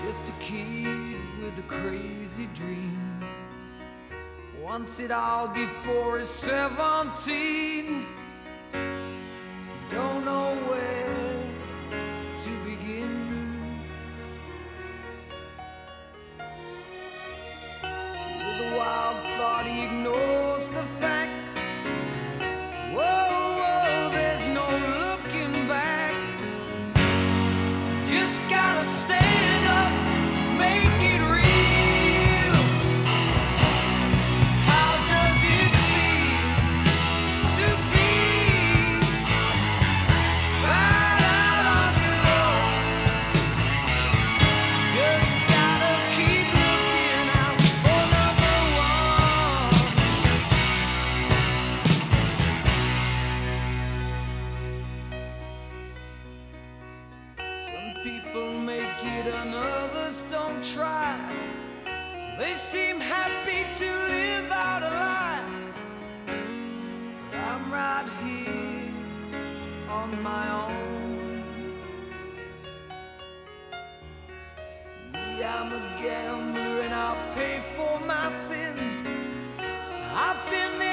Just a kid with a crazy dream. Wants it all before he's 17. He don't know where to begin. With a wild thought he ignores the facts. Whoa, whoa, there's no looking back. Just gotta stand up, make it real. How does it feel to be right out on your own? Just gotta keep looking out for number one. Some people make it and others don't try. They seem happy to live out a lie. But I'm right here on my own. Me, I'm a gambler and I'll pay for my sin. I've been